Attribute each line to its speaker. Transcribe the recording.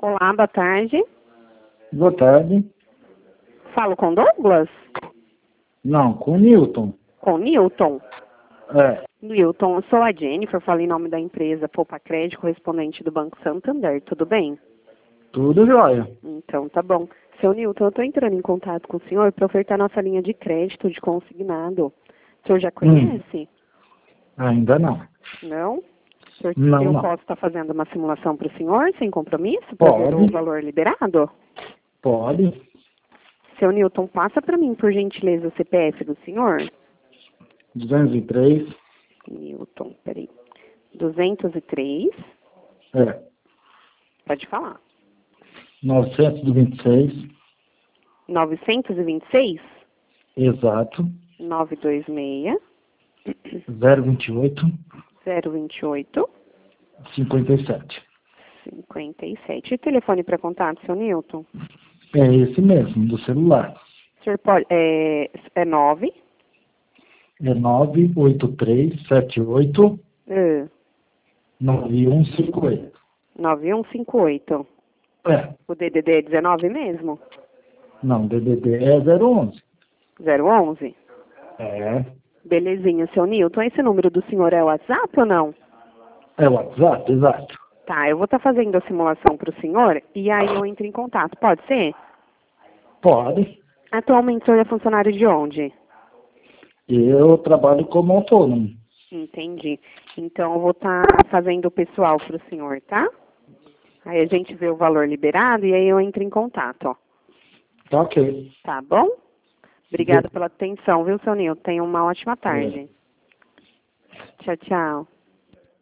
Speaker 1: Olá, boa tarde.
Speaker 2: Boa tarde.
Speaker 1: Falo com Douglas?
Speaker 2: Não, com o Newton.
Speaker 1: Com Newton?
Speaker 2: É,
Speaker 1: Newton, eu sou a Jennifer, falo em nome da empresa Poupa Crédito, correspondente do Banco Santander, tudo bem?
Speaker 2: tudo jóia.
Speaker 1: Então, tá bom. Seu Newton, eu estou entrando em contato com o senhor para ofertar nossa linha de crédito de consignado. O senhor já conhece?
Speaker 2: Ainda não.
Speaker 1: Não? O senhor,
Speaker 2: Não,
Speaker 1: eu
Speaker 2: não.
Speaker 1: posso estar fazendo uma simulação para o senhor, sem compromisso, para ver o
Speaker 2: Pode,
Speaker 1: valor liberado?
Speaker 2: pode.
Speaker 1: Seu Newton, passa para mim, por gentileza, o CPF do senhor.
Speaker 2: 203.
Speaker 1: Newton, peraí. 203,
Speaker 2: É.
Speaker 1: pode falar.
Speaker 2: 926.
Speaker 1: 926,
Speaker 2: Exato.
Speaker 1: 926,
Speaker 2: 028.
Speaker 1: 028,
Speaker 2: 57.
Speaker 1: 57. E telefone para contato, seu Newton?
Speaker 2: É esse mesmo, do celular.
Speaker 1: O senhor pode, é 9,
Speaker 2: É 98378 9158.
Speaker 1: 9158.
Speaker 2: É.
Speaker 1: O DDD é 19 mesmo?
Speaker 2: Não, DDD é 011.
Speaker 1: 011?
Speaker 2: É.
Speaker 1: Belezinha, seu Newton. Esse número do senhor é o WhatsApp ou não?
Speaker 2: É o WhatsApp, exato.
Speaker 1: Tá, eu vou estar fazendo a simulação para o senhor e aí eu entro em contato. Pode ser?
Speaker 2: Pode.
Speaker 1: Atualmente o senhor é funcionário de onde?
Speaker 2: Eu trabalho como autônomo.
Speaker 1: Entendi. Então eu vou estar fazendo o pessoal para o senhor, tá? Aí a gente vê o valor liberado e aí eu entro em contato, ó.
Speaker 2: Tá ok.
Speaker 1: Tá bom? Obrigada pela atenção, viu, seu Nilton? Tenha uma ótima tarde. Tchau, tchau.